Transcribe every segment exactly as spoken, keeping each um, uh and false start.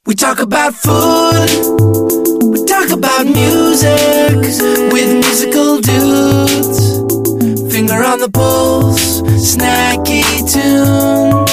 We talk about food, we talk about music, with musical dudes. Finger on the pulse, snacky tunes.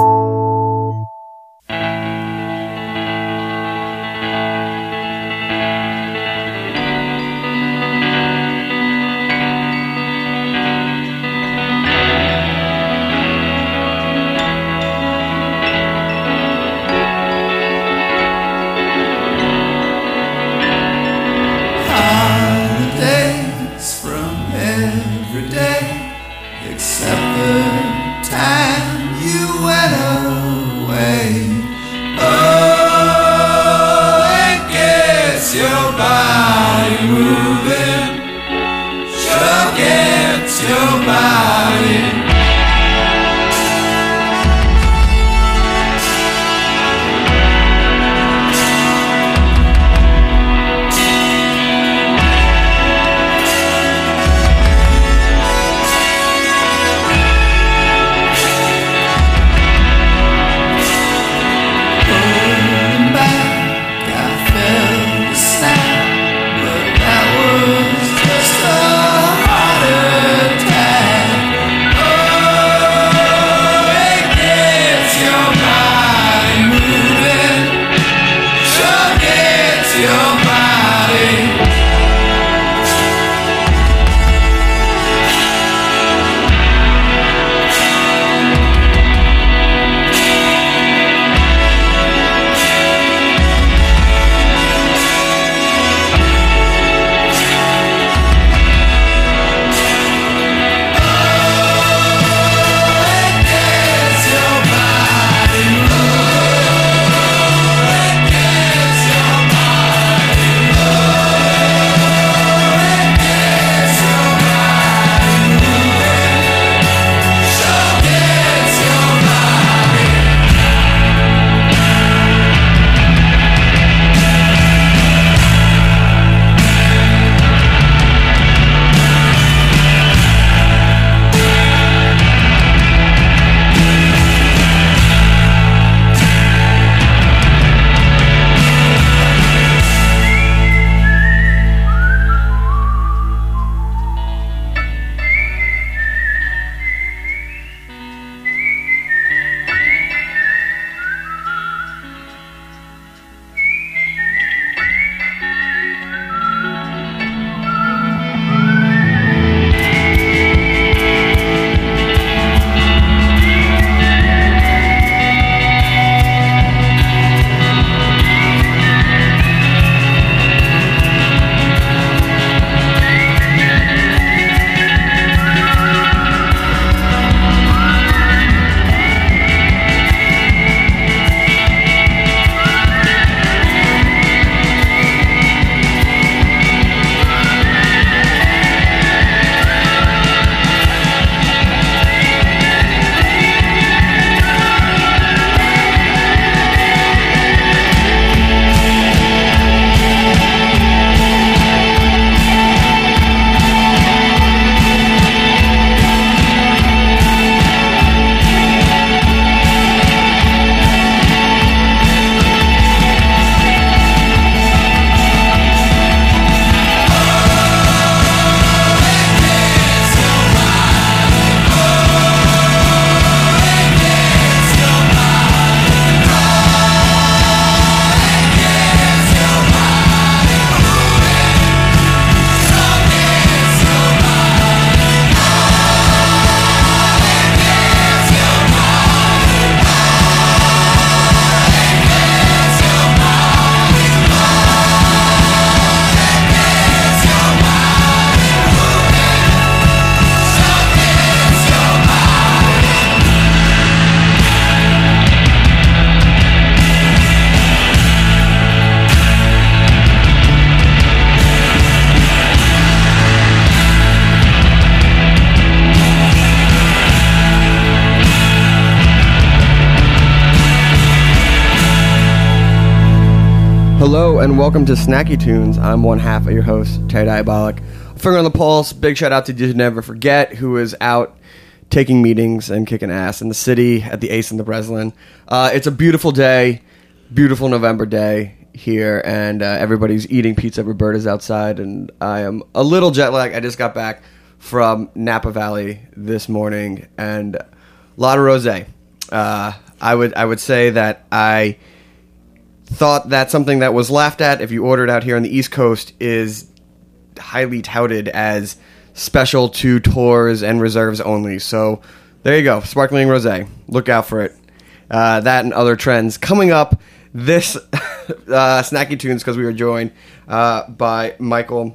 Hello and welcome to Snacky Tunes. I'm one half of your host, Terry Diabolic. Finger on the pulse, big shout out to Did You Never Forget, who is out taking meetings and kicking ass in the city at the Ace and the Breslin. Uh, it's a beautiful day. beautiful November day here, and uh, everybody's eating pizza. Roberta's outside, and I am a little jet lagged. I just got back from Napa Valley this morning, and a lot of rosé. Uh, I would I would say that I thought that something that was laughed at if you ordered out here on the East Coast is highly touted as special to tours and reserves only. So there you go, sparkling rosé. Look out for it. Uh, that and other trends coming up this uh, Snacky Tunes, because we were joined uh, by Michael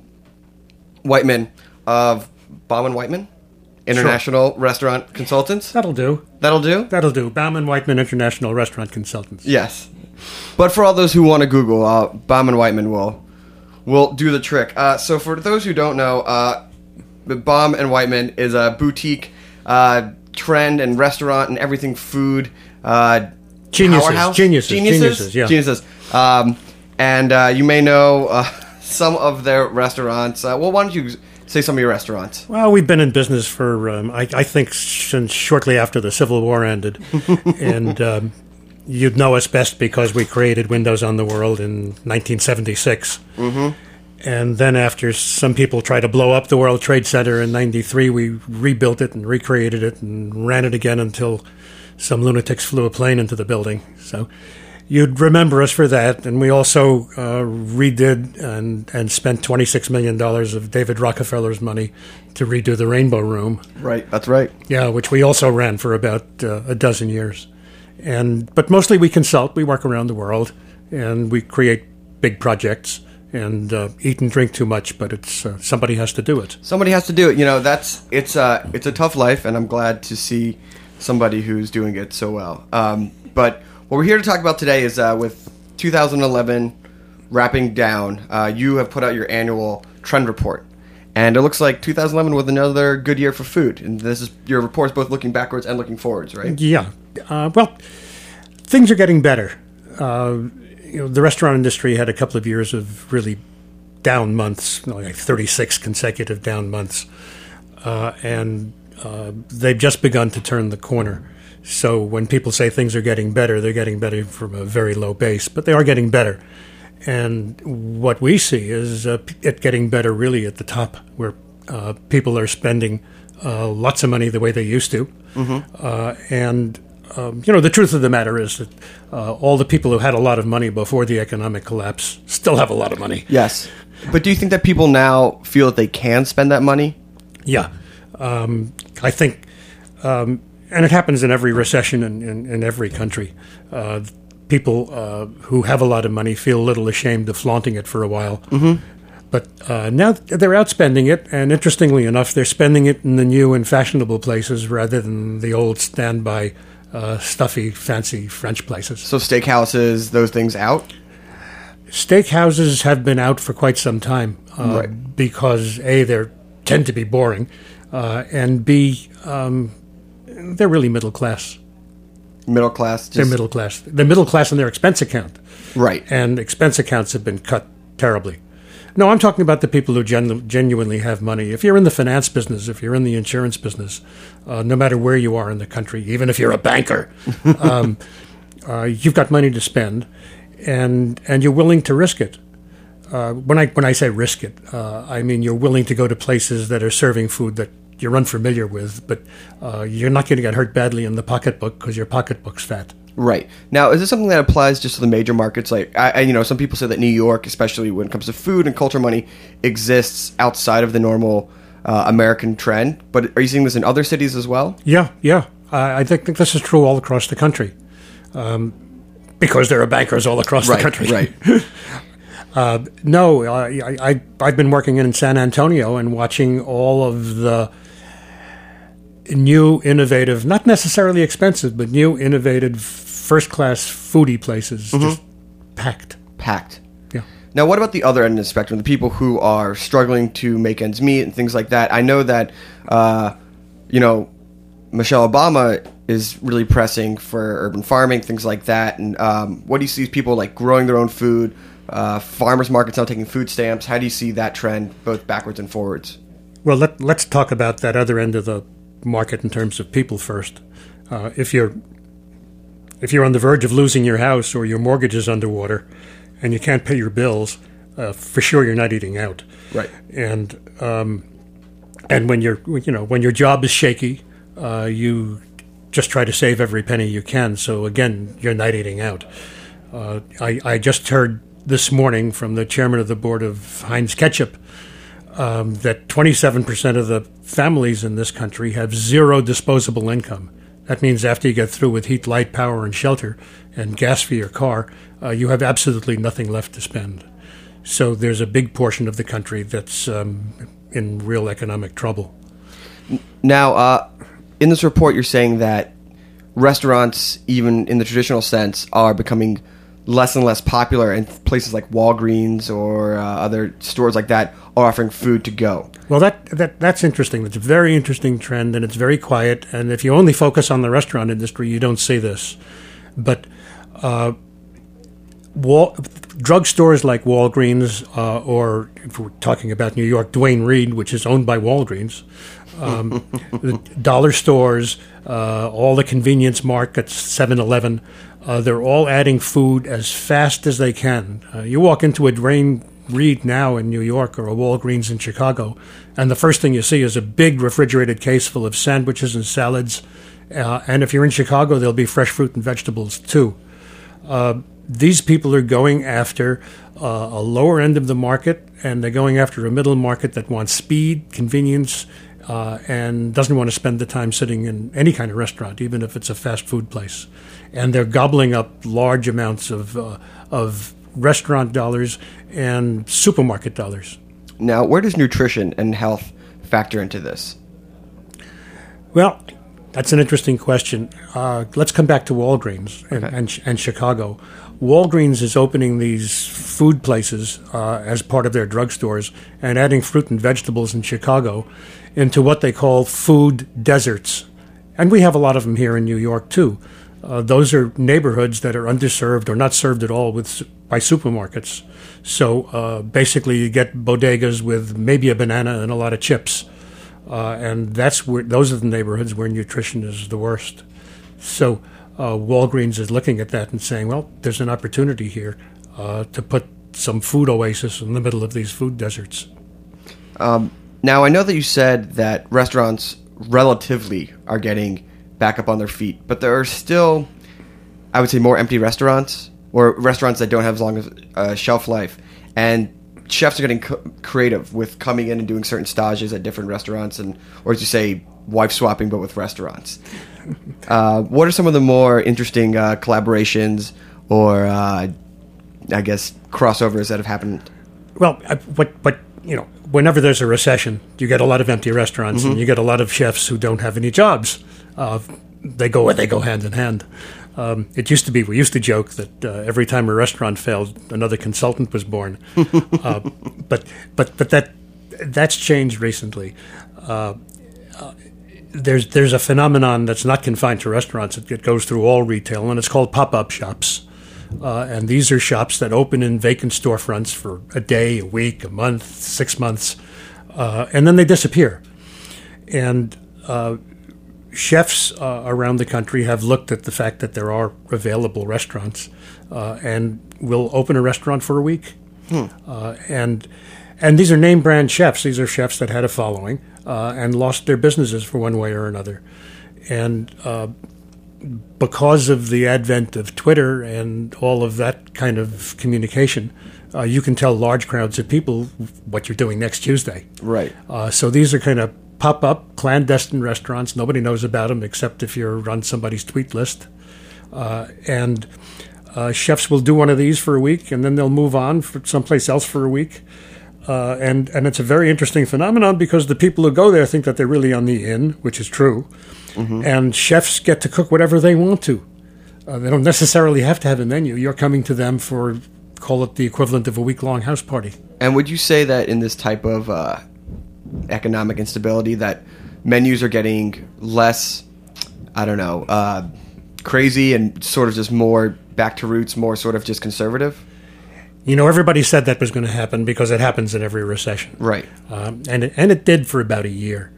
Whiteman of Baum and Whiteman International sure. Restaurant Consultants. That'll do. That'll do? That'll do. Baum and Whiteman International Restaurant Consultants. Yes. But for all those who want to Google, uh, Baum and Whiteman will will do the trick. Uh, so for those who don't know, uh, Baum and Whiteman is a boutique uh, trend and restaurant and everything food uh, geniuses, powerhouse. Geniuses, geniuses, geniuses, yeah, geniuses. Um, and uh, you may know uh, some of their restaurants. Uh, well, why don't you say some of your restaurants? Well, we've been in business for um, I, I think since shortly after the Civil War ended, and um, you'd know us best because we created Windows on the World in nineteen seventy-six. Mm-hmm. And then after some people tried to blow up the World Trade Center in ninety-three, we rebuilt it and recreated it and ran it again until some lunatics flew a plane into the building. So you'd remember us for that. And we also uh, redid and, and spent twenty-six million dollars of David Rockefeller's money to redo the Rainbow Room. Right, that's right. Yeah, which we also ran for about uh, a dozen years. And but mostly we consult. We work around the world, and we create big projects. And uh, eat and drink too much, but it's uh, somebody has to do it. Somebody has to do it. You know, that's it's uh, it's a tough life, and I'm glad to see somebody who's doing it so well. Um, but what we're here to talk about today is uh, with two thousand eleven wrapping down. Uh, you have put out your annual trend report, and it looks like two thousand eleven was another good year for food. And this is your report's both looking backwards and looking forwards, right? Yeah. Uh, well, things are getting better. Uh, You know, the restaurant industry had a couple of years of really down months, you know, like thirty-six consecutive down months, uh, and uh, they've just begun to turn the corner. So when people say things are getting better, they're getting better from a very low base, but they are getting better. And what we see is uh, it getting better really at the top, where uh, people are spending uh, lots of money the way they used to, Mm-hmm. uh, and Um, you know, the truth of the matter is that uh, all the people who had a lot of money before the economic collapse still have a lot of money. Yes. But do you think that people now feel that they can spend that money? Yeah. Um, I think, um, and it happens in every recession in, in, in every country. Uh, people uh, who have a lot of money feel a little ashamed of flaunting it for a while. Mm-hmm. But uh, now they're outspending it, and interestingly enough, they're spending it in the new and fashionable places rather than the old standby Uh, stuffy, fancy French places. So steakhouses, those things out? Steakhouses have been out for quite some time uh, right. because A, they tend to be boring, uh, and B, um, they're really middle class. Middle class? Just... They're middle class. They're middle class in their expense account. Right. And expense accounts have been cut terribly. No, I'm talking about the people who genu- genuinely have money. If you're in the finance business, if you're in the insurance business, uh, no matter where you are in the country, even if you're a banker, um, uh, you've got money to spend, and and you're willing to risk it. Uh, when I when I say risk it, uh, I mean you're willing to go to places that are serving food that you're unfamiliar with, but uh, you're not going to get hurt badly in the pocketbook because your pocketbook's fat. Right. Now, is this something that applies just to the major markets? Like, I, I, you know, some people say that New York, especially when it comes to food and culture money, exists outside of the normal uh, American trend. But are you seeing this in other cities as well? Yeah, yeah. I, I think this is true all across the country. Um, because there are bankers all across right, the country. Right. uh, no, I, I, I've been working in San Antonio and watching all of the new, innovative, not necessarily expensive, but new, innovative, first-class foodie places mm-hmm. just packed. Packed. Yeah. Now, what about the other end of the spectrum, the people who are struggling to make ends meet and things like that? I know that, uh, you know, Michelle Obama is really pressing for urban farming, things like that. And um, what do you see these people like growing their own food, uh, farmers markets now taking food stamps? How do you see that trend both backwards and forwards? Well, let, let's talk about that other end of the market in terms of people first. Uh, if you're if you're on the verge of losing your house or your mortgage is underwater and you can't pay your bills, uh, for sure you're not eating out. Right. And um, and when you're you know when your job is shaky, uh, you just try to save every penny you can. So again, you're not eating out. Uh, I I just heard this morning from the chairman of the board of Heinz Ketchup um, that twenty-seven percent of the families in this country have zero disposable income. That means after you get through with heat, light, power, and shelter, and gas for your car, uh, you have absolutely nothing left to spend. So there's a big portion of the country that's um, in real economic trouble. Now, uh, in this report, you're saying that restaurants, even in the traditional sense, are becoming less and less popular, and places like Walgreens or uh, other stores like that are offering food to go. Well, that, that that's interesting. That's a very interesting trend, and it's very quiet. And if you only focus on the restaurant industry, you don't see this. But uh, Wal- drugstores like Walgreens, uh, or if we're talking about New York, Duane Reade, which is owned by Walgreens, um, the dollar stores, uh, all the convenience markets, seven eleven, uh, they're all adding food as fast as they can. Uh, you walk into a Duane Reade now in New York or a Walgreens in Chicago, and the first thing you see is a big refrigerated case full of sandwiches and salads. Uh, and if you're in Chicago, there'll be fresh fruit and vegetables too. Uh, these people are going after uh, a lower end of the market, and they're going after a middle market that wants speed, convenience, uh, and doesn't want to spend the time sitting in any kind of restaurant, even if it's a fast food place. And they're gobbling up large amounts of uh, of restaurant dollars and supermarket dollars. Now, where does nutrition and health factor into this? Well, that's an interesting question. Uh, let's come back to Walgreens and, Okay. and, and Chicago. Walgreens is opening these food places uh, as part of their drugstores and adding fruit and vegetables in Chicago into what they call food deserts. And we have a lot of them here in New York, too. Uh, those are neighborhoods that are underserved or not served at all with by supermarkets. So uh, basically you get bodegas with maybe a banana and a lot of chips. Uh, and that's where those are the neighborhoods where nutrition is the worst. So uh, Walgreens is looking at that and saying, well, there's an opportunity here uh, to put some food oasis in the middle of these food deserts. Um, now, I know that you said that restaurants relatively are getting back up on their feet, but there are still, I would say, more empty restaurants or restaurants that don't have as long as uh, shelf life. And chefs are getting co- creative with coming in and doing certain stages at different restaurants, and, or as you say, wife swapping, but with restaurants. Uh, what are some of the more interesting uh, collaborations or, uh, I guess, crossovers that have happened? Well, I- but but you know, whenever there's a recession, you get a lot of empty restaurants, Mm-hmm. and you get a lot of chefs who don't have any jobs. Uh, they go they go hand in hand. Um, it used to be, we used to joke that uh, every time a restaurant failed, another consultant was born. uh, but but but that that's changed recently. Uh, uh, there's there's a phenomenon that's not confined to restaurants. It, it goes through all retail, and it's called pop-up shops. Uh, and these are shops that open in vacant storefronts for a day, a week, a month, six months, uh, and then they disappear. And uh, chefs uh, around the country have looked at the fact that there are available restaurants uh, and will open a restaurant for a week. Hmm. Uh, and and these are name brand chefs. These are chefs that had a following uh, and lost their businesses for one way or another. And uh, because of the advent of Twitter and all of that kind of communication, uh, you can tell large crowds of people what you're doing next Tuesday. Right. Uh, so these are kind of pop-up, clandestine restaurants. Nobody knows about them except if you're on somebody's tweet list. Uh, and uh, chefs will do one of these for a week, and then they'll move on for someplace else for a week. Uh, and, and it's a very interesting phenomenon because the people who go there think that they're really on the in, which is true. Mm-hmm. And chefs get to cook whatever they want to. Uh, they don't necessarily have to have a menu. You're coming to them for, call it the equivalent of a week-long house party. And would you say that in this type of uh, economic instability that menus are getting less, I don't know, uh, crazy and sort of just more back to roots, more sort of just conservative? You know, everybody said that was going to happen because it happens in every recession. Right. Um, and, it, and it did for about a year.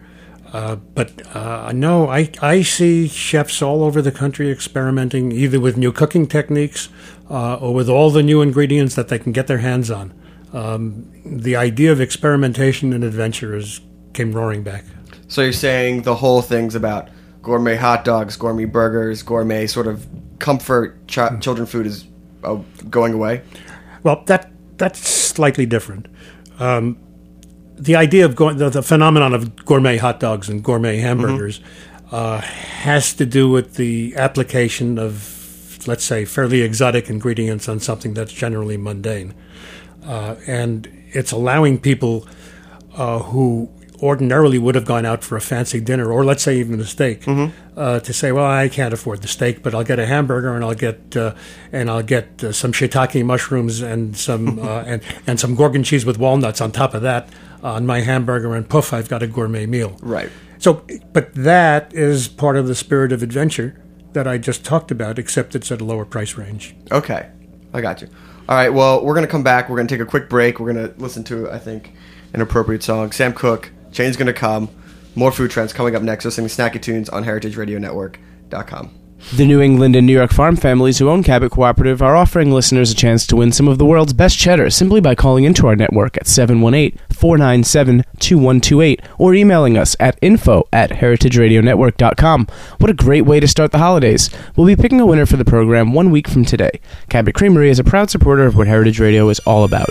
Uh, but uh, no, I, I see chefs all over the country experimenting either with new cooking techniques uh, or with all the new ingredients that they can get their hands on. Um, the idea of experimentation and adventure is, came roaring back. So you're saying the whole thing's about gourmet hot dogs, gourmet burgers, gourmet sort of comfort ch- children food is uh, going away? Well, that that's slightly different. Um, the idea of go- the, the phenomenon of gourmet hot dogs and gourmet hamburgers mm-hmm. uh, has to do with the application of, let's say, fairly exotic ingredients on something that's generally mundane. Uh, and it's allowing people uh, who ordinarily would have gone out for a fancy dinner, or let's say even a steak, mm-hmm. uh, to say, "Well, I can't afford the steak, but I'll get a hamburger and I'll get uh, and I'll get uh, some shiitake mushrooms and some uh, and and some Gorgon cheese with walnuts on top of that on my hamburger, and poof, I've got a gourmet meal." Right. So, but that is part of the spirit of adventure that I just talked about, except it's at a lower price range. Okay, I got you. All right. Well, we're gonna come back. We're gonna take a quick break. We're gonna listen to, I think, an appropriate song. Sam Cooke. Change's Gonna Come. More food trends coming up next. Listening to Snacky Tunes on heritage radio network dot com. The New England and New York farm families who own Cabot Cooperative are offering listeners a chance to win some of the world's best cheddar simply by calling into our network at seven one eight, four nine seven, two one two eight or emailing us at info at heritage radio network dot com. What a great way to start the holidays. We'll be picking a winner for the program one week from today. Cabot Creamery is a proud supporter of what Heritage Radio is all about.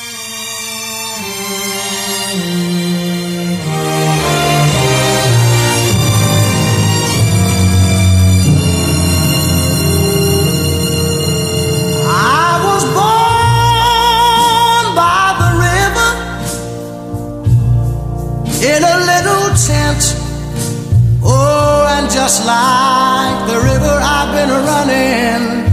In a little tent, oh, and just like the river I've been running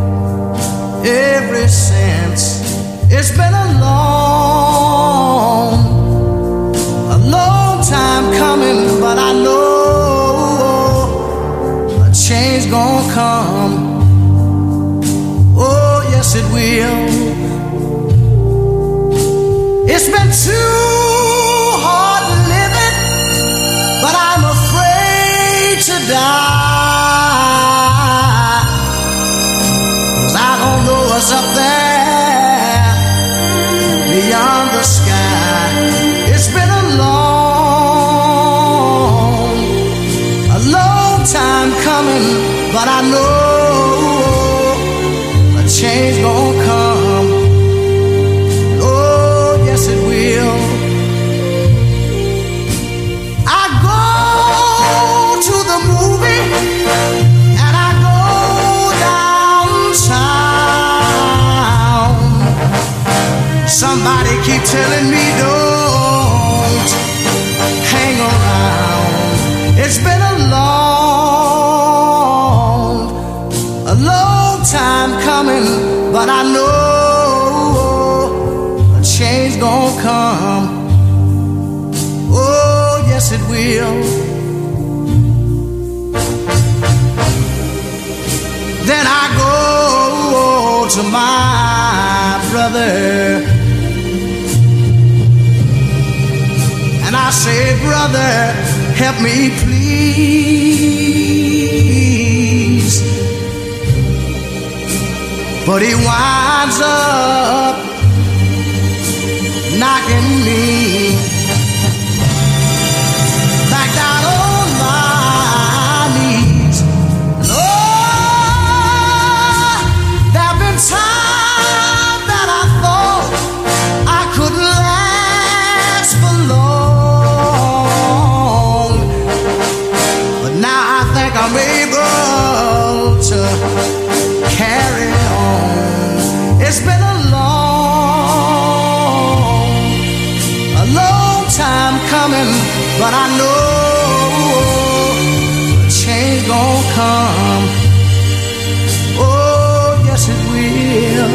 ever since. It's been a long, a long time coming, but I know a change gonna come. Oh, yes it will. It's been too but I'm afraid to die, 'cause I don't know what's up there beyond the sky. It's been a long, a long time coming, but I know a change gonna come. Oh, yes it will. And I go downtown. Somebody keep telling me don't hang around. It's been a long, a long time coming, but I know a change gonna come. Oh, yes it will. Then I go to my brother and I say, brother, help me please. But he winds up knocking me back down on my knees. Time that I thought I couldn't last for long, but now I think I'm able to carry on. It's been a long, a long time coming, but I know a change gonna come. Yes, it will.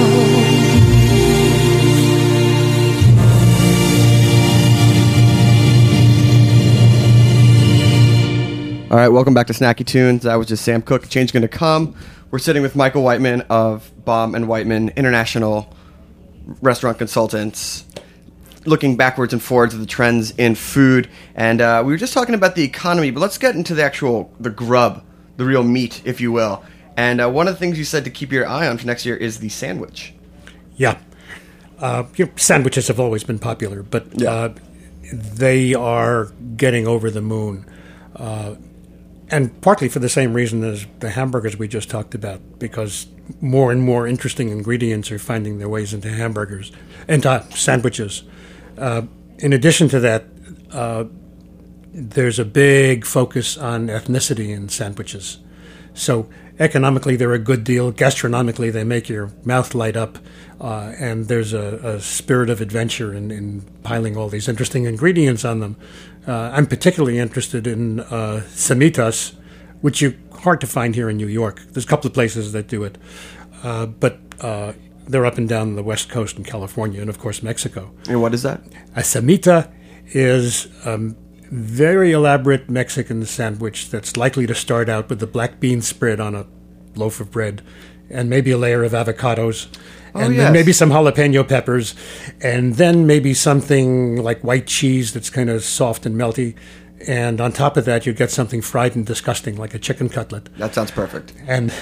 All right, welcome back to Snacky Tunes. That was just Sam Cooke. Change Gonna Come. We're sitting with Michael Whiteman of Baum and Whiteman International Restaurant Consultants. looking backwards and forwards at the trends in food, and uh, we were just talking about the economy, but let's get into the actual, the grub, the real meat, if you will. And uh, one of the things you said to keep your eye on for next year is the sandwich. Yeah. Uh, you know, sandwiches have always been popular, but Yeah. uh, they are getting over the moon. Uh, and partly for the same reason as the hamburgers we just talked about, because more and more interesting ingredients are finding their ways into hamburgers, into sandwiches. Uh, in addition to that, uh, there's a big focus on ethnicity in sandwiches. So economically, they're a good deal. Gastronomically, they make your mouth light up. Uh, and there's a, a spirit of adventure in, in piling all these interesting ingredients on them. Uh, I'm particularly interested in uh, semitas, which are hard to find here in New York. There's a couple of places that do it. Uh, but uh, they're up and down the West Coast in California and, of course, Mexico. And what is that? A semita is a very elaborate Mexican sandwich that's likely to start out with the black bean spread on a loaf of bread and maybe a layer of avocados. Oh, and yes. then maybe some jalapeno peppers, and then maybe something like white cheese that's kind of soft and melty. And on top of that, you get something fried and disgusting, like a chicken cutlet. That sounds perfect. And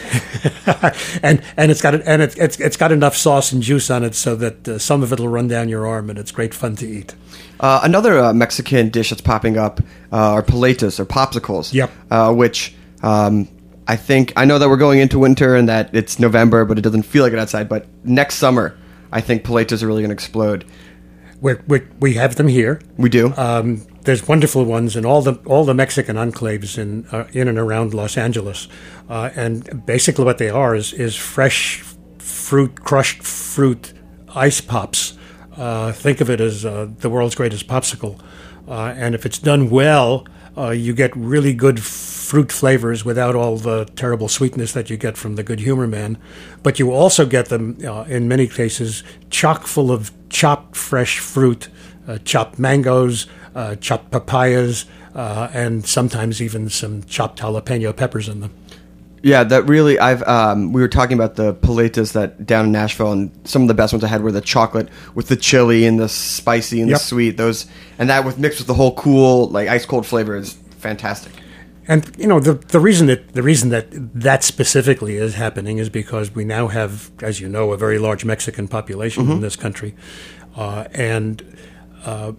and and it's got and it, it's it's got enough sauce and juice on it so that uh, some of it will run down your arm, and it's great fun to eat. Uh, another uh, Mexican dish that's popping up uh, are paletas or popsicles. Yep. Uh, which um, I think I know that we're going into winter and that it's November, but it doesn't feel like it outside. But next summer, I think paletas are really going to explode. We're, we're, we have them here. We do. Um, there's wonderful ones in all the all the Mexican enclaves in uh, in and around Los Angeles, uh, and basically what they are is is fresh fruit, crushed fruit ice pops. Uh, think of it as uh, the world's greatest popsicle, uh, and if it's done well, uh, you get really good fruit flavors without all the terrible sweetness that you get from the Good Humor Man. But you also get them uh, in many cases chock full of chopped fresh fruit, uh, chopped mangoes, uh, chopped papayas, uh, and sometimes even some chopped jalapeno peppers in them. Yeah, that really, I've, um, we were talking about the paletas that down in Nashville, and some of the best ones I had were the chocolate with the chili and the spicy and Yep. the sweet. Those, and that with mixed with the whole cool, like ice cold flavor is fantastic. And you know the the reason that the reason that that specifically is happening is because we now have, as you know, a very large Mexican population Mm-hmm. in this country, uh, and uh,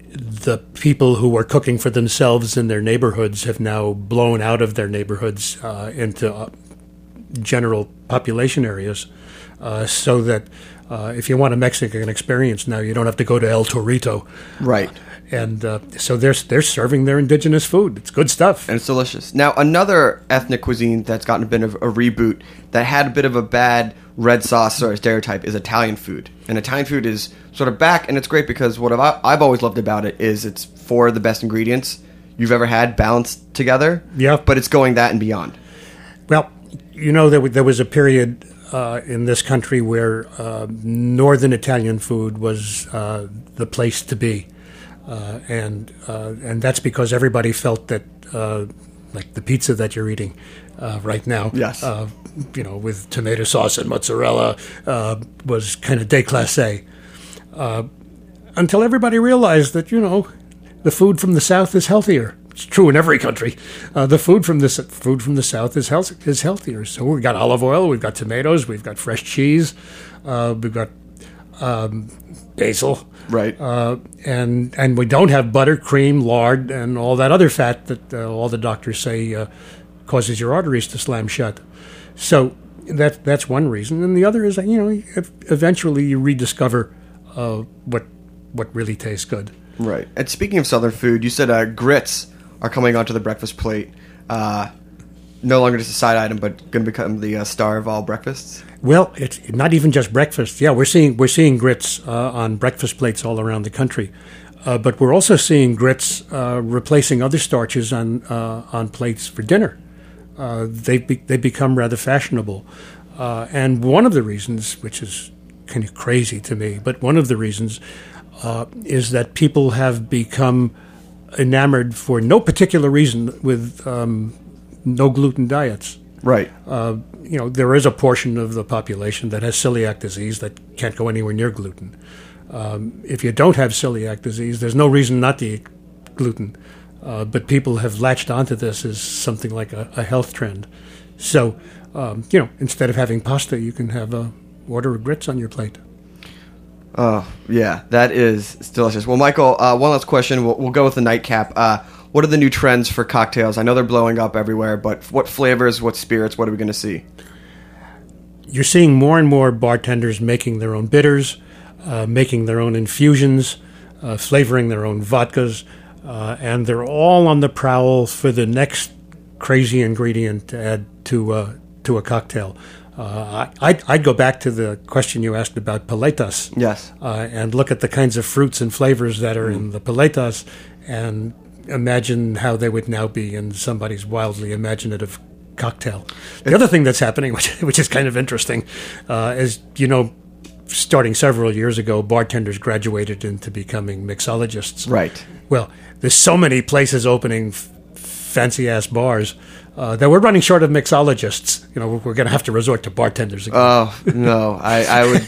the people who were cooking for themselves in their neighborhoods have now blown out of their neighborhoods uh, into uh, general population areas, uh, so that uh, if you want a Mexican experience now, you don't have to go to El Torito. Right. And uh, so they're they're serving their indigenous food. It's good stuff. And it's delicious. Now, another ethnic cuisine that's gotten a bit of a reboot that had a bit of a bad red sauce or stereotype is Italian food. And Italian food is sort of back, and it's great because what I've, I've always loved about it is it's four of the best ingredients you've ever had balanced together. Yeah. But it's going that and beyond. Well, you know, there, there was a period uh, in this country where uh, northern Italian food was uh, the place to be. Uh, and uh, and that's because everybody felt that, uh, like the pizza that you're eating uh, right now, Yes. uh, you know, with tomato sauce and mozzarella, uh, was kind of déclassé. Uh, until everybody realized that, you know, the food from the South is healthier. It's true in every country. Uh, the food from the s- food from the South is health, is healthier. So we've got olive oil, we've got tomatoes, we've got fresh cheese, uh, we've got um, basil. Right. Uh, and and we don't have butter, cream, lard, and all that other fat that uh, all the doctors say uh, causes your arteries to slam shut. So that that's one reason, and the other is that, you know, if eventually you rediscover uh, what what really tastes good. Right. And speaking of Southern food, you said uh, grits are coming onto the breakfast plate. Uh, no longer just a side item, but going to become the uh, star of all breakfasts. Well, it's not even just breakfast. Yeah, we're seeing we're seeing grits uh, on breakfast plates all around the country, uh, but we're also seeing grits uh, replacing other starches on uh, on plates for dinner. Uh, they be, they become rather fashionable, uh, and one of the reasons, which is kind of crazy to me, but one of the reasons uh, is that people have become enamored for no particular reason with um, no gluten diets. Right. Uh, you know, there is a portion of the population that has celiac disease that can't go anywhere near gluten. Um, if you don't have celiac disease, there's no reason not to eat gluten. Uh, but people have latched onto this as something like a, a health trend. So, um, you know, instead of having pasta, you can have a order of grits on your plate. Oh, yeah, that is delicious. Well, Michael, uh, one last question. We'll, we'll go with the nightcap. Uh, what are the new trends for cocktails? I know they're blowing up everywhere, but what flavors, what spirits, what are we going to see? You're seeing more and more bartenders making their own bitters, uh, making their own infusions, uh, flavoring their own vodkas, uh, and they're all on the prowl for the next crazy ingredient to add to, uh, to a cocktail. Uh, I'd, I'd go back to the question you asked about paletas. Yes. Uh, and look at the kinds of fruits and flavors that are mm. in the paletas and imagine how they would now be in somebody's wildly imaginative cocktail. The other thing that's happening, which, which is kind of interesting, uh, is, you know, starting several years ago, bartenders graduated into becoming mixologists. Right. Well, there's so many places opening f- fancy-ass bars Uh, that we're running short of mixologists. You know, we're going to have to resort to bartenders again. Oh, no. I, I would...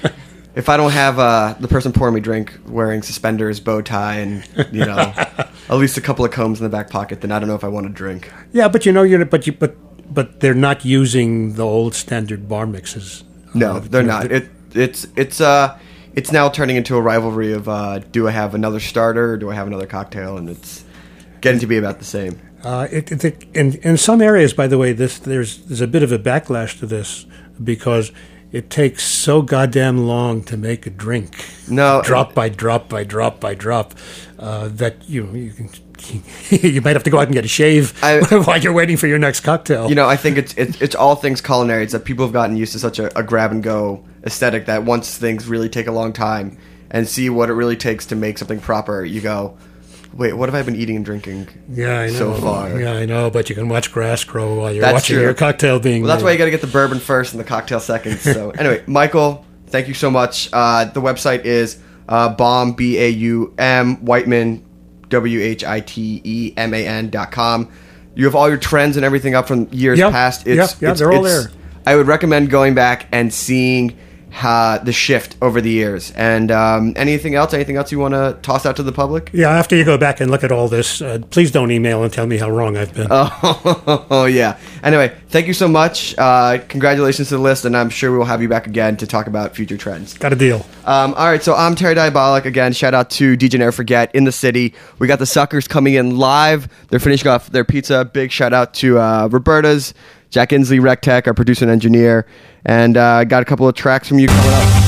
If I don't have uh, the person pouring me drink wearing suspenders, bow tie, and, you know, at least a couple of combs in the back pocket, then I don't know if I want to drink. Yeah, but you know, you're, but you, but but they're not using the old standard bar mixes. No, uh, they're you know, not. It it's it's uh it's now turning into a rivalry of uh, do I have another starter or do I have another cocktail, and it's getting to be about the same. Uh, it, it, it, in in some areas, by the way, this there's there's a bit of a backlash to this because it takes so goddamn long to make a drink, No, drop by drop by drop by drop, uh, that you you can you might have to go out and get a shave I, while you're waiting for your next cocktail. You know, I think it's it's, it's all things culinary. It's that people have gotten used to such a, a grab and go aesthetic that once things really take a long time and see what it really takes to make something proper, you go, wait, what have I been eating and drinking yeah, I know. so far? Yeah, I know, but you can watch grass grow while you're That's watching true. your cocktail being Well, that's made. why you got to get the bourbon first and the cocktail second. So anyway, Michael, thank you so much. Uh, the website is uh, Baum, B A U M, Whiteman, W H I T E M A N dot com. You have all your trends and everything up from years Yep. past. Yep, yeah, they're all there. I would recommend going back and seeing Uh, the shift over the years. And um, anything else? Anything else you want to toss out to the public? Yeah, after you go back and look at all this, uh, please don't email and tell me how wrong I've been. Oh, oh yeah. Anyway, thank you so much. Uh, congratulations to the list, and I'm sure we will have you back again to talk about future trends. Got a deal. Um, all right, so I'm Terry Diabolic. Again, shout out to D J Never Forget in the city. We got the Suckers coming in live. They're finishing off their pizza. Big shout out to uh, Roberta's, Jack Inslee, Rec Tech, our producer and engineer. And uh, got a couple of tracks from you coming up.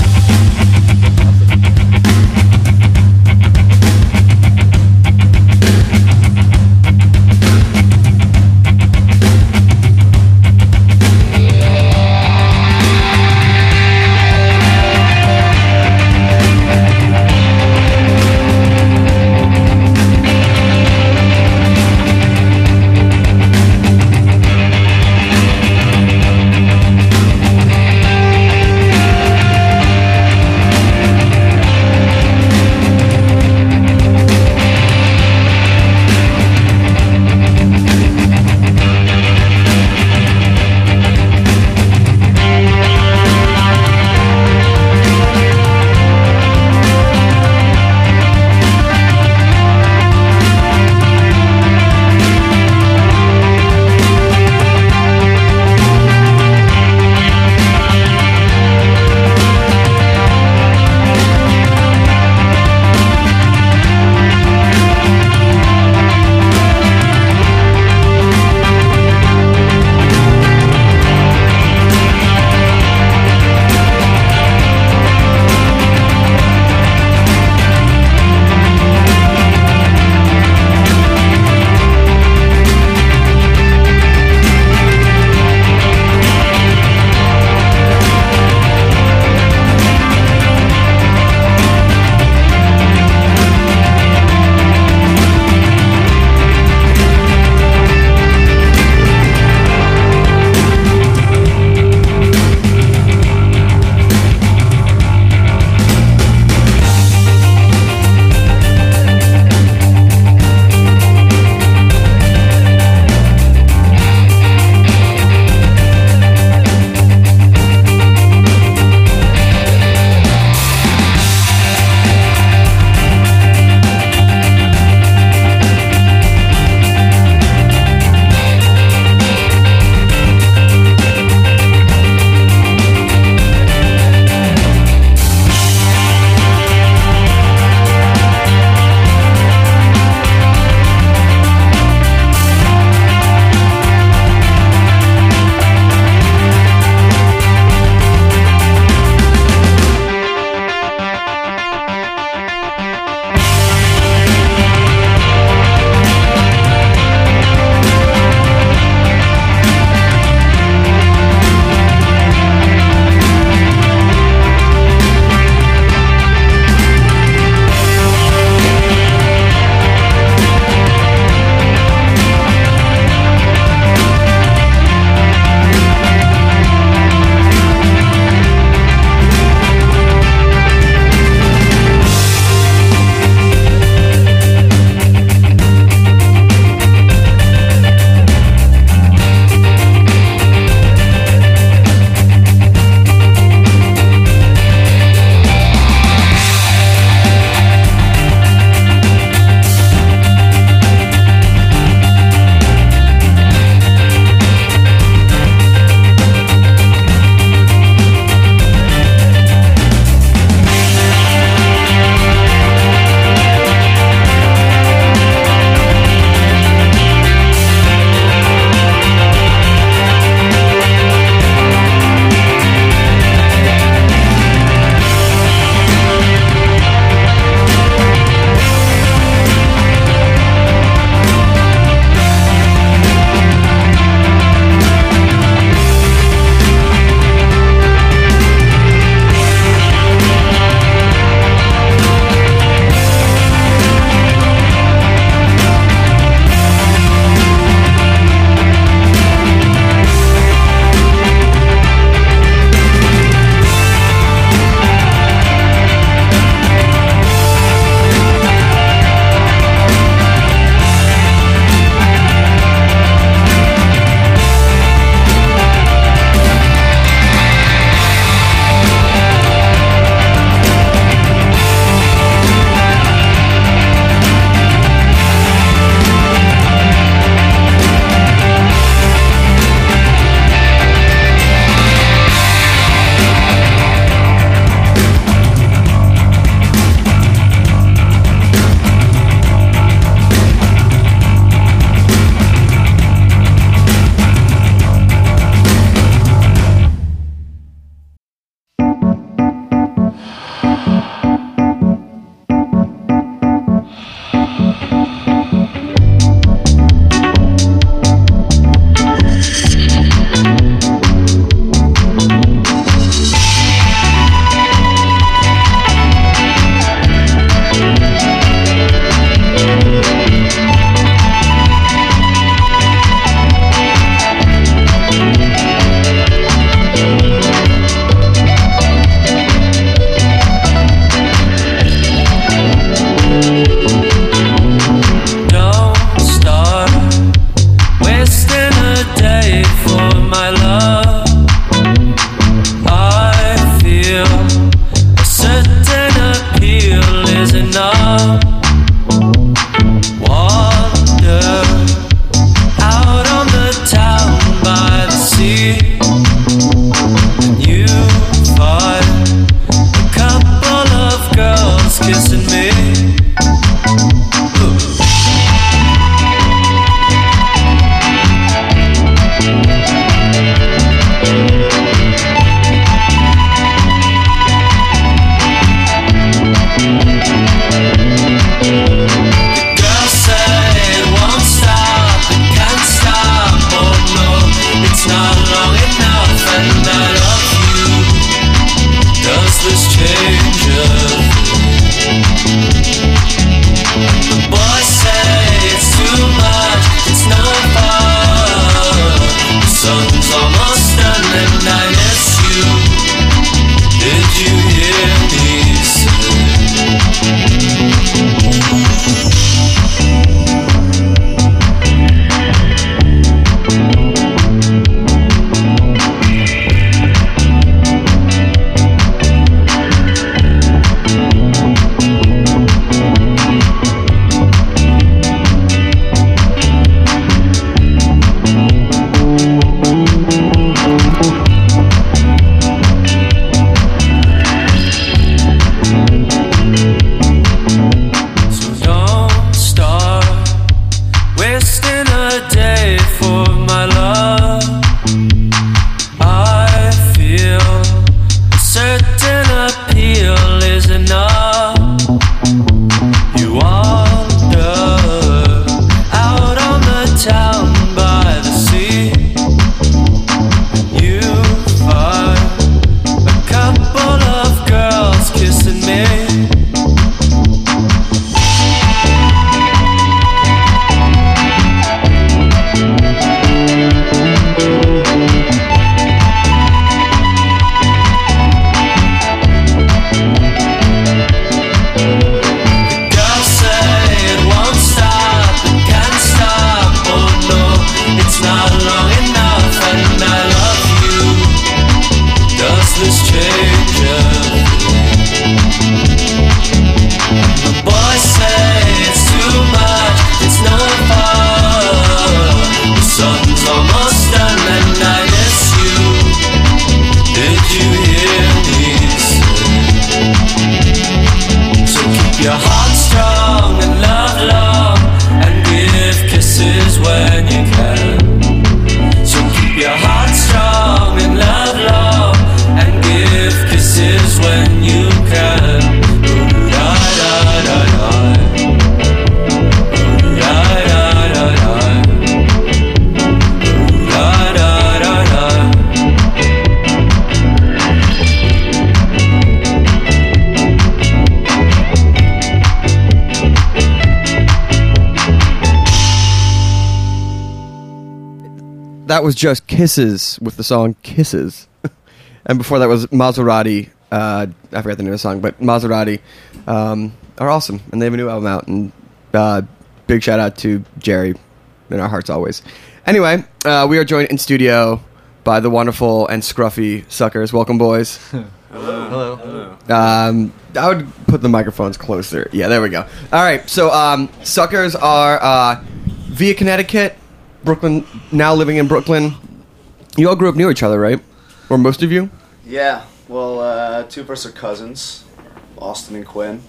That was just Kisses with the song Kisses. And before that was Maserati. Uh, I forgot the name of the song, but Maserati um, are awesome. And they have a new album out. And uh, big shout out to Jerry in our hearts always. Anyway, uh, we are joined in studio by the wonderful and scruffy Suckers. Welcome, boys. Hello. Hello. Hello. Um, I would put the microphones closer. Yeah, there we go. All right, so um, Suckers are uh, via Connecticut, Brooklyn, now living in Brooklyn. You all grew up near each other, right? Or most of you? Yeah. Well, uh, two of us are cousins, Austin and Quinn.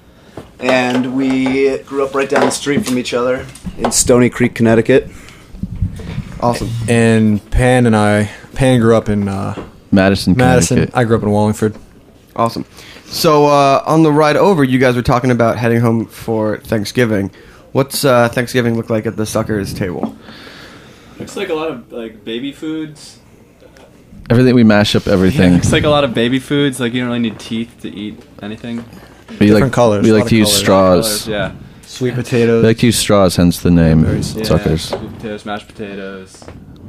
And we grew up right down the street from each other in Stony Creek, Connecticut. Awesome. And Pan and I, Pan grew up in uh, Madison, Madison. Connecticut. I grew up in Wallingford. Awesome. So uh, on the ride over, you guys were talking about heading home for Thanksgiving. What's uh, Thanksgiving look like at the Suckers table? Looks like a lot of like baby foods. Everything, we mash up everything. Yeah, looks like a lot of baby foods. Like you don't really need teeth to eat anything. We Different like, colors, We a like lot to of use colors. straws. Colors, yeah. Sweet potatoes. We like to use straws, hence the name Very Yeah, Suckers. Sweet potatoes, mashed potatoes.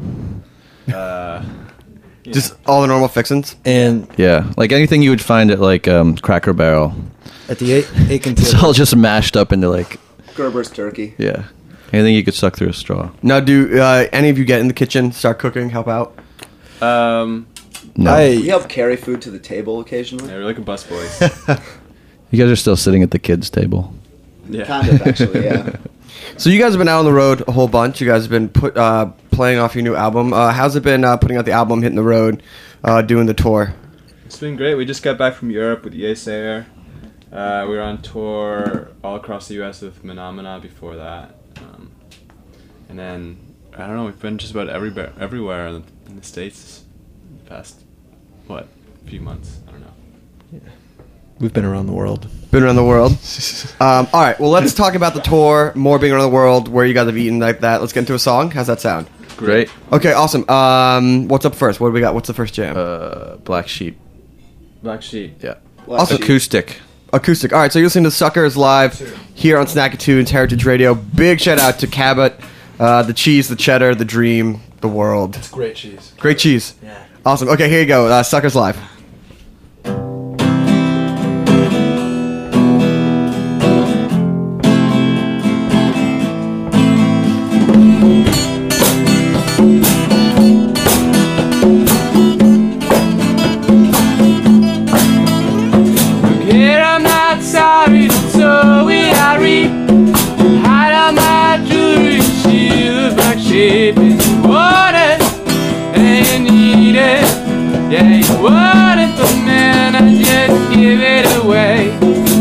Uh, yeah. Just all the normal fixins? And Yeah, like anything you would find at like um, Cracker Barrel. at the eight, Aiken It's all just mashed up into like, Gerber's turkey. yeah. Anything you could suck through a straw. Now, do uh, any of you get in the kitchen, start cooking, help out? um, No. I, We help carry food to the table occasionally. yeah, we're like a bus boys. You guys are still sitting at the kids' table. Yeah. Kind of, actually, yeah. So you guys have been out on the road a whole bunch. You guys have been put uh, playing off your new album. Uh, how's it been uh, putting out the album, hitting the road, uh, doing the tour? It's been great. We just got back from Europe with Yesayer. Uh, we were on tour all across the U S with Menomina before that. Um, and then, I don't know, we've been just about everywhere, everywhere in the, in the States the past, what, few months. I don't know. We've been around the world. Been around the world. Um, all right, well, let's talk about the tour, more being around the world, where you guys have eaten like that. Let's get into a song. How's that sound? Great. Okay, awesome. Um, what's up first? What do we got? What's the first jam? Uh, Black Sheep. Black Sheep. Yeah. Black Also- Sheep. Acoustic. Acoustic. All right, so you're listening to Suckers live here on Snackitunes Heritage Radio. Big shout out to Cabot, uh, the cheese, the cheddar, the dream, the world. It's great cheese. Great cheese. Yeah. Awesome. Okay, here you go. Uh, Suckers live. Forget I'm not sorry, so we are reap. Hide on my jewelry, see the black sheep. And you want it, and you need it. Yeah, you want it, but man, I just give it away.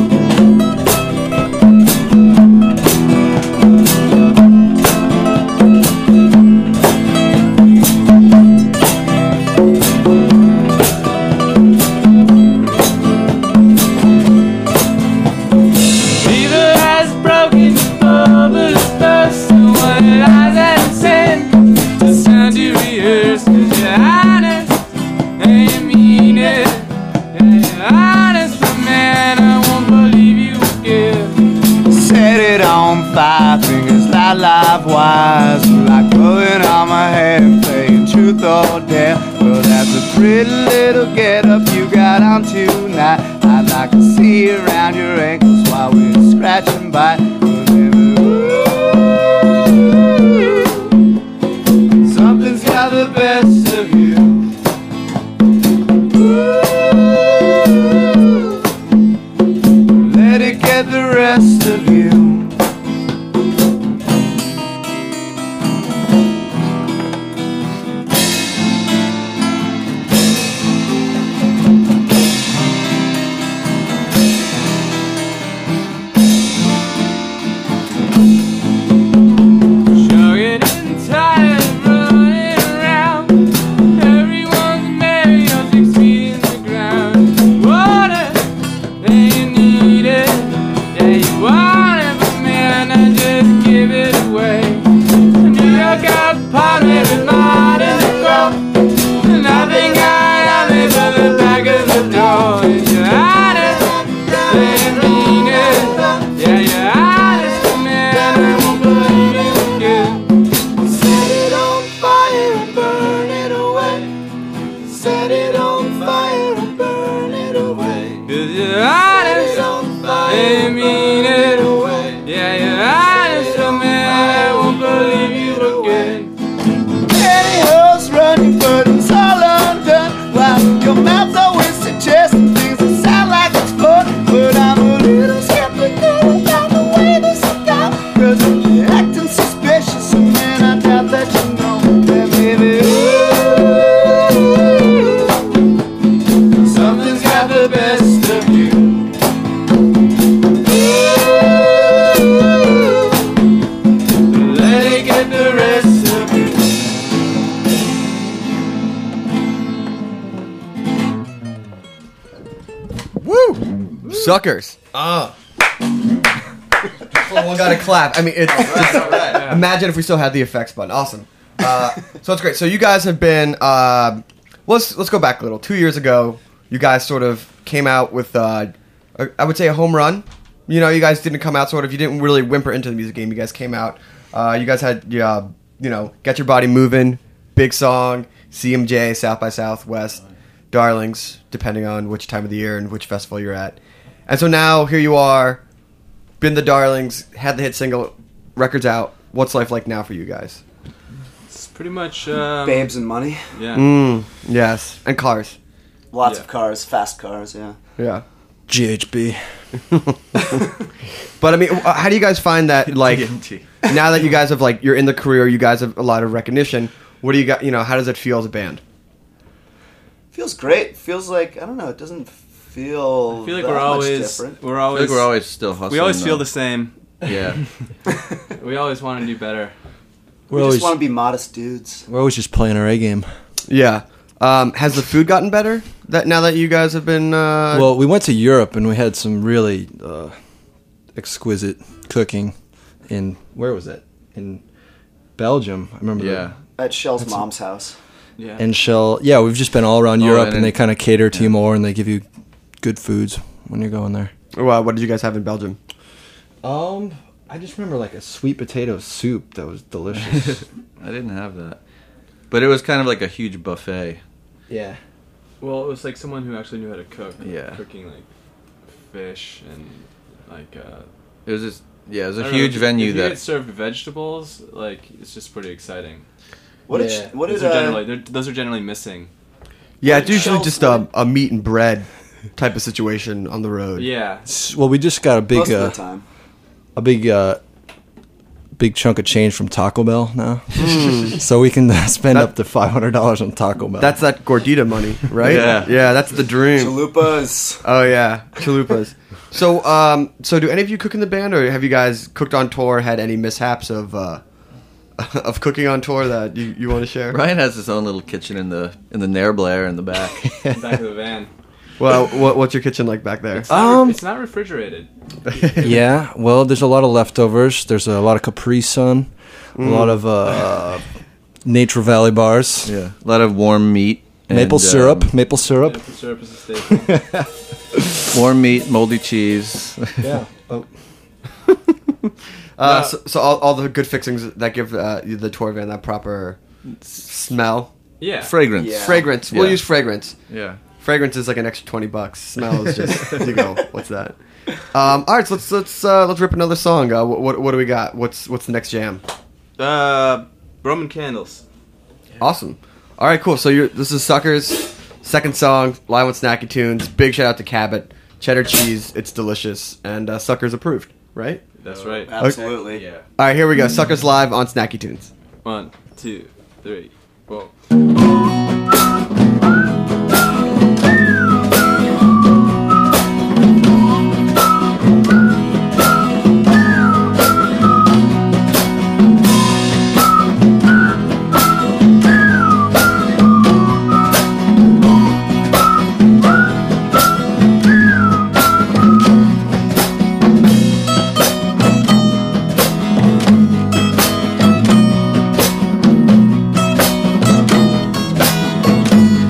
Fever has broken the bubbles burst. The one that lies and send to sound you rehearse. Cause you're honest and you mean it. Yeah, you're honest, but man, I won't believe you again. Set it on fire, fingers light live wires. Like blowing on my hair and playing truth or dare. Well, that's a pretty little get up you got on tonight. I'd like to see you around your ankles while we're scratching by. Something's got the best of you. Let it get the rest of you. Sure getting tired of running around. Everyone's merry or six feet in the ground. You want it, then you need it. Yeah, you want it, but man, I just give it away. New York got parted with mud in the grove. Nothing got on me but the back of the door. And you're honest, then you mean it. Yeah, you're honest, but man, I won't believe you again. Set it on fire and burn it away. Set it on fire and burn it away. Cause you're honest, and you mean it. Yeah, you're honest, but man, I won't believe you again. Pantyhose running, but it's all undone. While your mouth's always suggesting things that sound like it's fun. But I'm a little skeptical about the way this has gone. Cause you're acting suspicious, and man, I doubt that you know that maybe ooh, something's got the best of you. Let it get the rest of you. Woo! Suckers. Ah. Someone got to clap. I mean, it's just, imagine if we still had the effects button. Awesome. Uh, so it's great. So you guys have been. Uh, let's let's go back a little. Two years ago, you guys sort of came out with. Uh, a, I would say a home run. You know, you guys didn't come out sort of. You didn't really whimper into the music game. You guys came out. Uh, you guys had, uh, you know, Get Your Body Moving, big song, C M J, South by Southwest, Darlings, depending on which time of the year and which festival you're at. And so now here you are, been the Darlings, had the hit single, records out. What's life like now for you guys? It's pretty much um, Babes and money. Yeah. Mm, yes, and cars. Lots Yeah. of cars, fast cars, yeah. Yeah. G H B. But I mean, uh, how do you guys find that? Like, T N T. now that you guys have like you're in the career, you guys have a lot of recognition. What do you got? You know, how does it feel as a band? Feels great. Feels like I don't know. It doesn't feel. I feel like that we're much always different. we're I feel always like we're always still hustling. we always feel though. the same. Yeah. We always want to do better. We We're just always want to be modest dudes. we're always just playing our A game. Yeah. Um, has the food gotten better that now that you guys have been? Uh, Well, we went to Europe and we had some really uh, exquisite cooking in where was that? In Belgium. I remember. Yeah. At Shell's mom's house. Yeah. And Shell, yeah, we've just been all around Oh, Europe, and and, then- they kind of cater to you more, and they give you good foods when you're going there. well, what did you guys have in Belgium? Um, I just remember like a sweet potato soup that was delicious. I didn't have that. But it was kind of like a huge buffet. yeah. Well, it was like someone who actually knew how to cook. Yeah. Cooking like fish and like. Uh, It was just yeah, it was I a don't know, huge if- venue if you that get served vegetables, like it's just pretty exciting. What Yeah. did what Those did are uh, generally they're- those are generally missing. Yeah, What it's did usually Shell's- just a, a meat and bread type of situation on the road. Yeah. S- Well, we just got a big, most uh, of the time? a big, uh, big chunk of change from Taco Bell now, so we can uh, spend That- up to five hundred dollars on Taco Bell. That's that gordita money, right? Yeah. Yeah, that's the dream. Chalupas. Oh yeah, chalupas. So, um, so do any of you cook in the band, or have you guys cooked on tour? Had any mishaps of uh, of cooking on tour that you, you want to share? Ryan has his own little kitchen in the in the Nair Blair in the back. Back of the van. Well, what, what's your kitchen like back there? It's not, Um, it's not refrigerated. Yeah, well, there's a lot of leftovers. There's a lot of Capri Sun, a lot of uh, Nature Valley bars, Yeah, a lot of warm meat, and, maple syrup, um, maple syrup. Maple syrup is a staple. warm meat, moldy cheese. Yeah. Oh. Uh, so, so all, all the good fixings that give uh, the tour van that proper smell, Yeah. Fragrance. Yeah. fragrance. We'll Yeah. use fragrance. Yeah. Fragrance is like an extra twenty bucks. Smell is just you go. What's that? Um, all right, so let's let's uh, let's rip another song. Uh, what, what what do we got? What's what's the next jam? Uh, Roman candles. Awesome. All right, cool. So you're, this is Suckers' second song, live on Snacky Tunes. Big shout out to Cabot. Cheddar cheese, it's delicious, and uh, Suckers approved, right? That's right. Absolutely. Yeah. All right, here we go. Suckers live on Snacky Tunes. One, two, three, four. Thank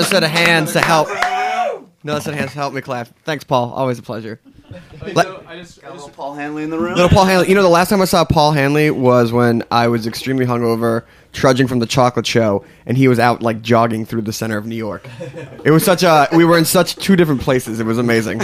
set of hands to help. Another set of hands to help me clap. Thanks, Paul. Always a pleasure. Like, Let- so I just, I Got a just little Paul Hanley in the room. Little Paul Hanley. You know, the last time I saw Paul Hanley was when I was extremely hungover, trudging from the chocolate show, and he was out like jogging through the center of New York. It was such a. We were in such two different places. It was amazing.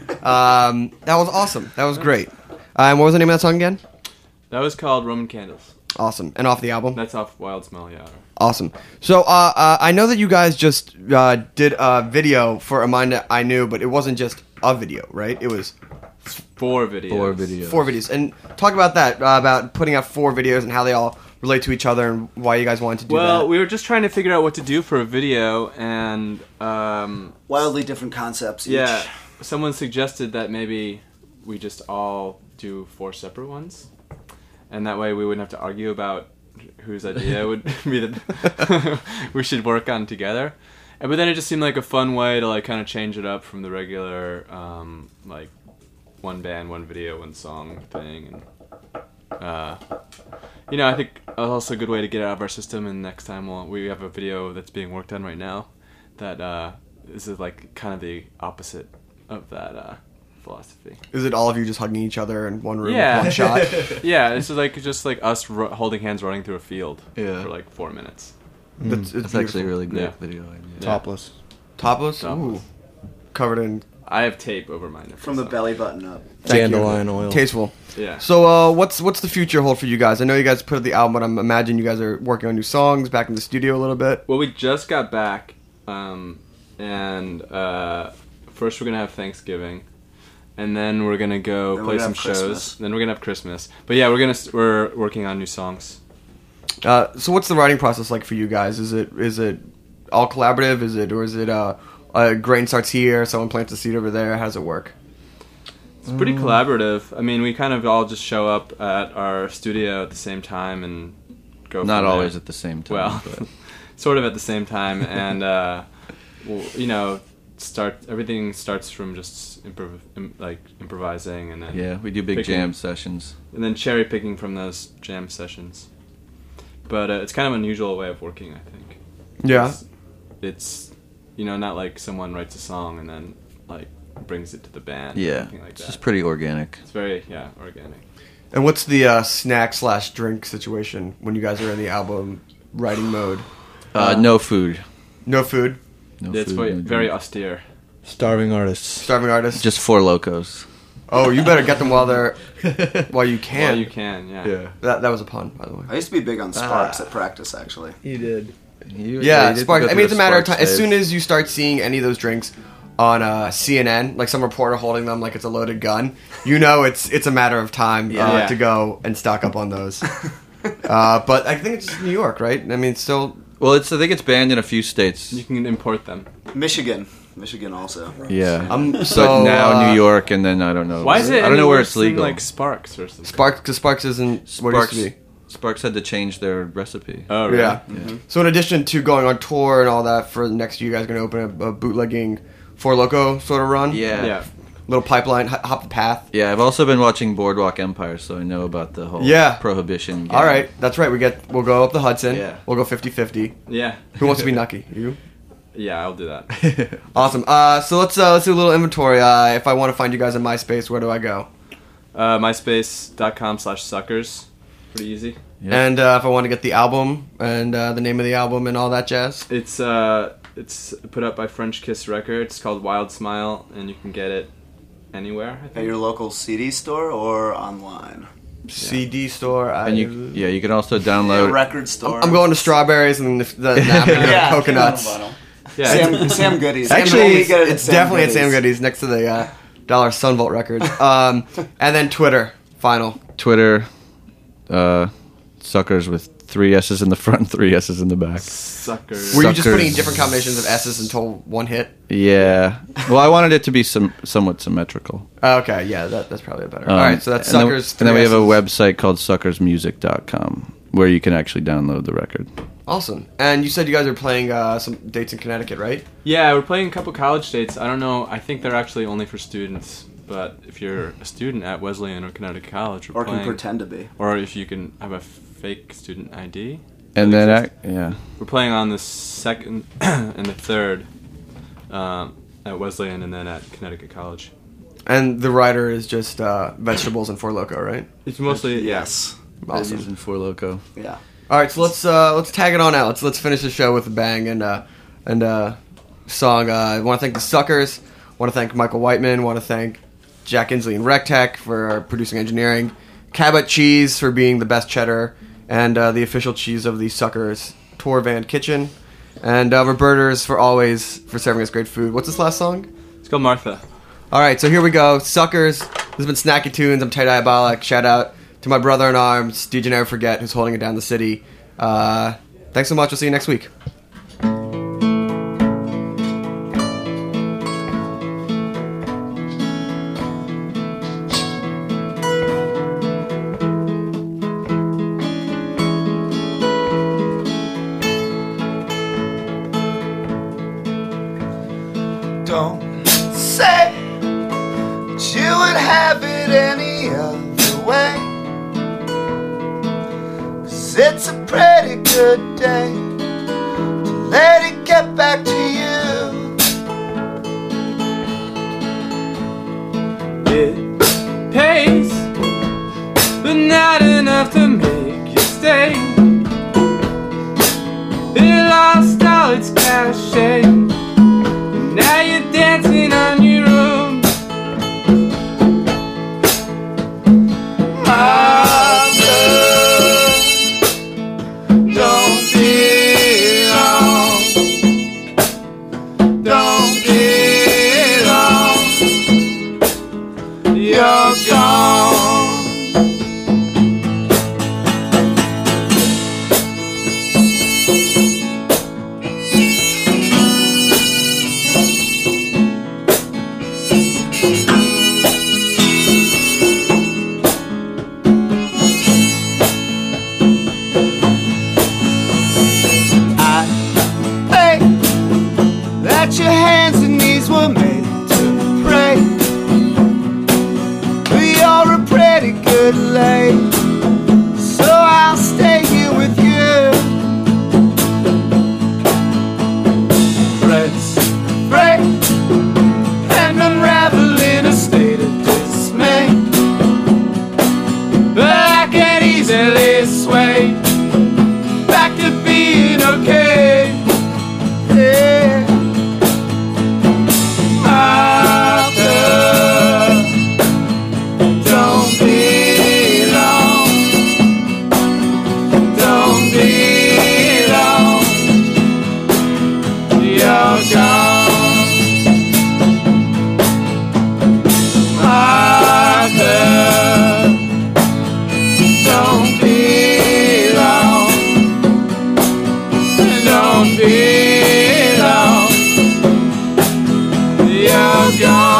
Um, that was awesome. That was great. Uh, and what was the name of that song again? that was called Roman Candles. Awesome. And off the album. That's off Wild Smell, yeah. Awesome. So uh, uh, I know that you guys just uh, did a video for A Mind That I Knew, but it wasn't just a video, right? It was Four videos. Four videos. four videos. And talk about that, uh, about putting out four videos and how they all relate to each other and why you guys wanted to do Well, that. we were just trying to figure out what to do for a video, and um, Wildly different concepts. Each. yeah, someone suggested that maybe we just all do four separate ones, and that way we wouldn't have to argue about whose idea would be the we should work on together. And but then it just seemed like a fun way to like kind of change it up from the regular um, like one band, one video, one song thing, and uh, you know, I think also a good way to get it out of our system. And next time we'll, we have a video that's being worked on right now that uh, this is like kind of the opposite of that uh, philosophy. Is it all of you just hugging each other in one room, Yeah. one shot? Yeah, this is like just like us ro- holding hands running through a field Yeah. for like four minutes. That's, it's That's actually a beautiful. really great Yeah. video idea. Topless. Topless? Topless. Ooh. Covered in I have tape over mine. From the belly button up. Thank you. Dandelion oil. Tasteful. Yeah. So, uh, what's what's the future hold for you guys? I know you guys put out the album, but I imagine you guys are working on new songs, back in the studio a little bit. Well, we just got back, um, and uh, first we're gonna have Thanksgiving, and then we're gonna go Then play we're some gonna have shows. Christmas. Then we're gonna have Christmas. But yeah, we're gonna st- we're working on new songs. Uh, so, what's the writing process like for you guys? Is it is it all collaborative? Is it or is it uh, a grain starts here, someone plants a seed over there? How does it work? It's pretty collaborative. I mean, we kind of all just show up at our studio at the same time and go. Not from always there. at the same time. Well, but sort of at the same time, and uh, well, you know, start everything starts from just improv- im- like improvising, and then yeah, we do big picking- jam sessions. and then cherry picking from those jam sessions. But uh, it's kind of an unusual way of working, I think. Yeah. It's, it's you know not like someone writes a song and then like brings it to the band. or Yeah, anything like it's that. just pretty organic. It's very yeah organic. And what's the uh, snack slash drink situation when you guys are in the album writing mode? Uh, no food. No food, No it's food. very, no very drink. austere. Starving artists. starving artists. Just four locos. Oh, you better get them while they're while you can. Well, you can, yeah. That that was a pun, by the way. I used to be big on Sparks at practice, actually. He did. You- Yeah, you did Sparks. go I through mean, it's a matter of Sparks time. As phase. soon as you start seeing any of those drinks on uh, C N N, like some reporter holding them like it's a loaded gun, you know it's it's a matter of time uh, Yeah. to go and stock up on those. uh, but I think it's New York, right? I mean, it's still. Well, it's I think it's banned in a few states. You can import them. Michigan. Michigan also. Yeah. I'm so but now uh, New York, and then I don't know. Why is it? I don't any know where worse it's than, legal. like Sparks or something. Sparks, because Sparks isn't what it Sparks, used to be. Sparks had to change their recipe. Oh, really? Yeah. So in addition to going on tour and all that, for next year, you guys are going to open a, a bootlegging Four Loco sort of run. Yeah. Yeah. Little pipeline, h- hop the path. Yeah, I've also been watching Boardwalk Empire, so I know about the whole Yeah. prohibition. All gang. right, that's right. We get we'll go up the Hudson. Yeah. We'll go fifty-fifty. Yeah. Who wants to be Nucky? You. Yeah, I'll do that. Awesome. Uh, so let's uh, let's do a little inventory. Uh, if I want to find you guys on MySpace, where do I go? Uh, MySpace.com slash suckers. Pretty easy. Yep. And uh, if I want to get the album and uh, the name of the album and all that jazz. It's uh, it's put up by French Kiss Records. It's called Wild Smile, and you can get it anywhere, I At think. your local C D store or online? C D store. I, And you, yeah, you can also A download. record store. I'm going to Strawberries and the, the napkin and Yeah, coconuts. Yeah, Sam, Sam Goodies. Actually, You can only get it at it's Sam definitely at Goodies. Sam Goody's next to the uh, Dollar Sunvolt Records. Um, and then Twitter, final. Twitter, uh, suckers with three S's in the front, three S's in the back. suckers. Were you just Suckers. putting different combinations of S's until one hit? Yeah. Well, I wanted it to be some somewhat symmetrical. Oh, okay, yeah, that, that's probably better. Um, All right, so that's and then- Suckers. And then we have a three S's. website called suckers music dot com where you can actually download the record. Awesome. And you said you guys are playing uh, some dates in Connecticut, right? Yeah, we're playing a couple college dates. I don't know. I think they're actually only for students. But if you're a student at Wesleyan or Connecticut College, we're Or can playing. pretend to be. Or if you can have a fake student I D. And then, I, yeah. We're playing on the second and the third um, at Wesleyan and then at Connecticut College. And the rider is just uh, vegetables and Four Loko, right? It's mostly Yes. Awesome. Veggies and Four Loko. Yeah. All right, so let's uh, let's tag it on out. Let's let's finish the show with a bang and uh, and uh, song. Uh, I want to thank the Suckers. Want to thank Michael Whiteman. Want to thank Jack Inslee and Rectech for our producing engineering. Cabot Cheese for being the best cheddar and uh, the official cheese of the Suckers Tour Van Kitchen. And uh, Roberters for always for serving us great food. What's this last song? It's called Martha. All right, so here we go. Suckers. This has been Snacky Tunes. I'm Tay Diabolic. Shout out to my brother in arms, D J Never Forget, who's holding it down the city. Uh, thanks so much. We'll see you next week. Don't say that you would have it any other way, 'cause it's a pretty good day to let it get back to you. It pays, but not enough to make you stay. It lost all its cachet. Now you're dancing on your own. Martha, don't be long. Don't be long. You're gone. That your hands and knees were made to pray, but you're a pretty good lady, so I'll stay here with you. Let's break and unravel in a state of dismay, but I can easily sway back to being okay. Yeah. Martha, don't be long. Don't be long. You're gone. Martha, don't be long. Don't be long. You're gone.